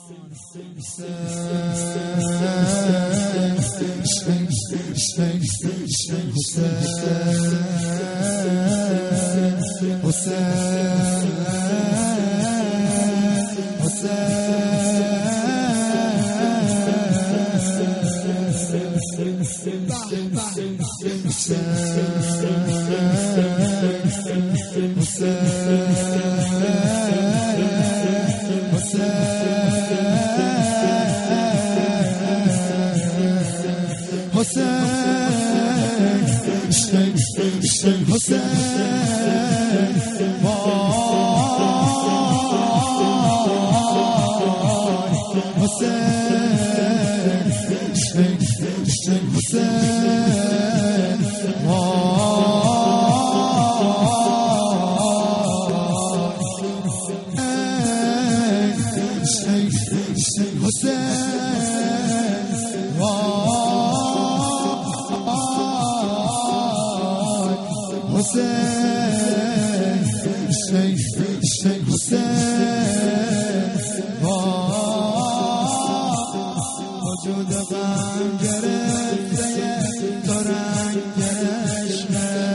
وجود غم گرفته تو رنگش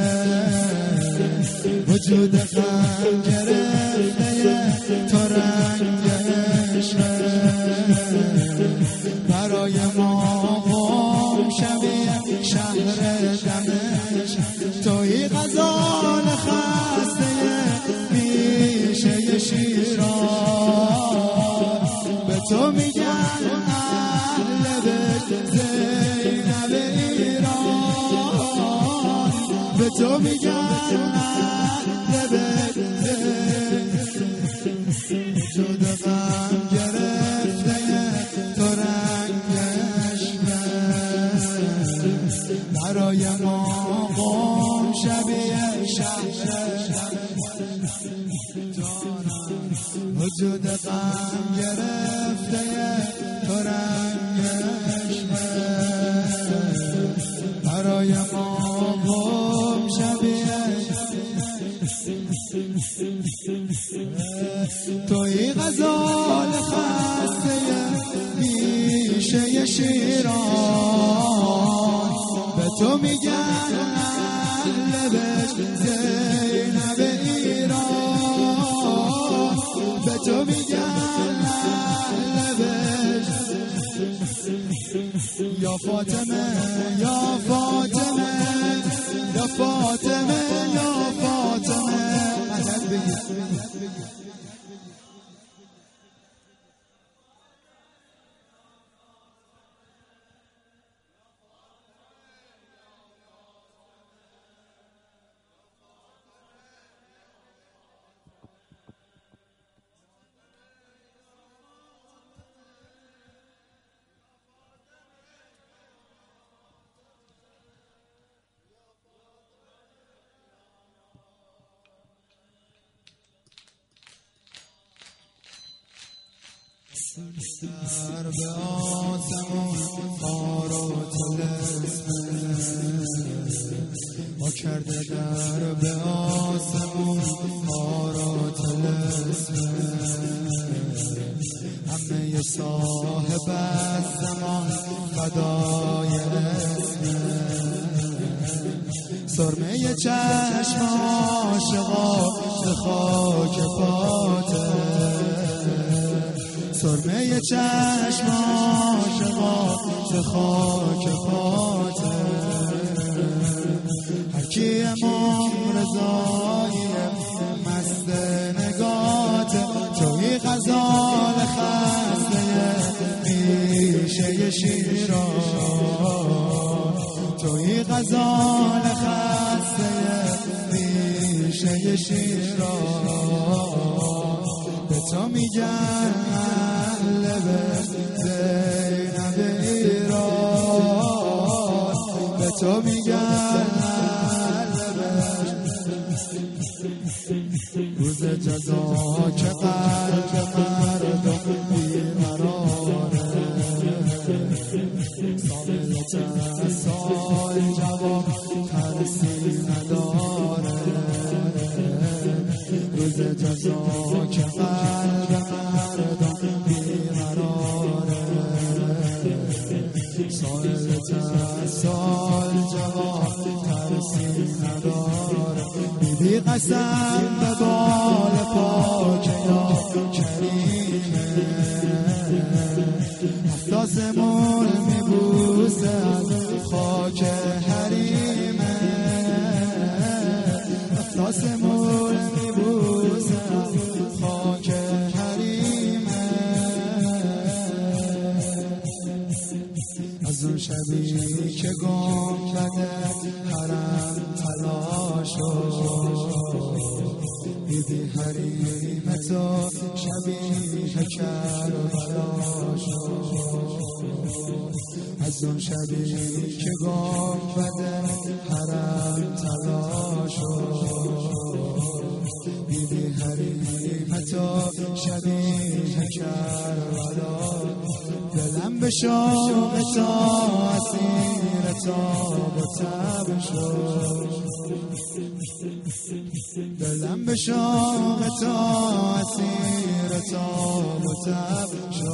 وجود غم گرفته تو رنگش برای ما قم شبیه شهر دمشق توی غزال خسته میشه شیراز به تو میگن اهل بیت زینب ایران به تو میگن اهل بیت وجود غم گرفته تو رنگش برای ما قم شبیه شهر وجود غم گرفته تو رنگش برای ما قم شبیه توی غزال خسته میشه شیراز به تو میگن اهل بیت زینب ایران به تو میگن اهل بیت یا فاطمه یا فاطمه یا فاطمه یا فاطمه مدد بگیر سر به آسمون خار و طلسم ما کرده در به آسمون خار و طلسم همه صاحب الزمان فدای اسم سرمه چشم عاشقا به خاک پاته سرمه چشم عاشقا به خاک پاته هر کی امام رضایی مست نگاته توی غزال خسته میشه شیراز توی غزال خسته میشه شیراز به تو میگن اهل بیت زینب ایران به تو میگن اهل بیت روز جزا که قلب مردم بیقراره سال سال جواب ترسی نداره روز جزا که قلب مردم بیقراره قسم به بال پاک یا کریمه افتاسمون میبوسه از خاک حریمه افتاسمون میبوسه از خاک حریمه از اون شبی که گنبد حرم طلا شد دیدی حریم تو شبیه کربلا شد از اون شبی که گنبد حرم طلا شد دیدی حریم تو شبیه کربلا دلم به شوق تا اسیر تاب و تب شد دلم به شوق تا اسیر تاب و تب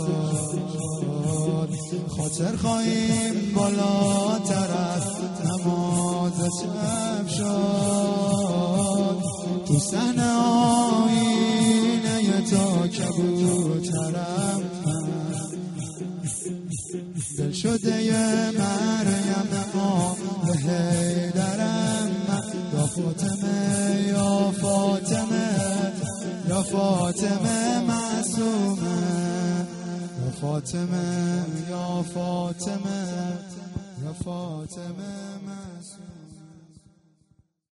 شد خاطر خواهیم بالاتر از نماز شب شد تو صحنه آینه تا کبوترم دل شده یه مریم به حیدرم یا فاطمه یا فاطمه یا فاطمه معصومه یا فاطمه یا فاطمه یا فاطمه